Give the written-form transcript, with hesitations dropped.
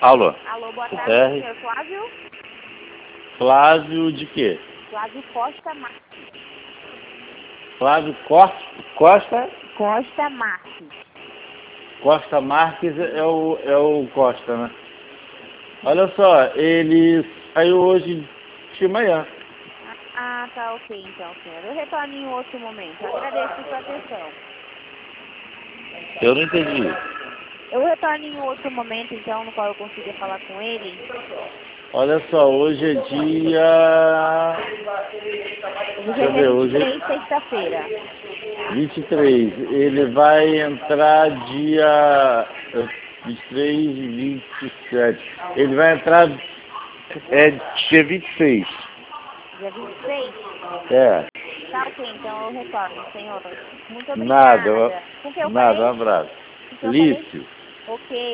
Alô? Alô, boa tarde, R. senhor Flávio? Flávio de quê? Flávio Costa Marques. Flávio Costa? Costa Marques. Costa Marques é o Costa, né? Olha só, ele saiu hoje de manhã. Ah, tá, ok, então, senhor. Eu retorno em outro momento. Agradeço sua atenção. Eu não entendi. Eu retorno em outro momento, então, no qual eu consiga falar com ele. Olha só, hoje é dia... Hoje Deixa é eu dia ver, hoje 23, é sexta-feira. 23. Ele vai entrar dia 23 e 27. Ele vai entrar dia 26. Dia 26? É, Tá, ok, então eu retorno, senhor. Muito nada, obrigada. Com que eu nada, um falei? abraço. Com que eu falei? Lício. Ok.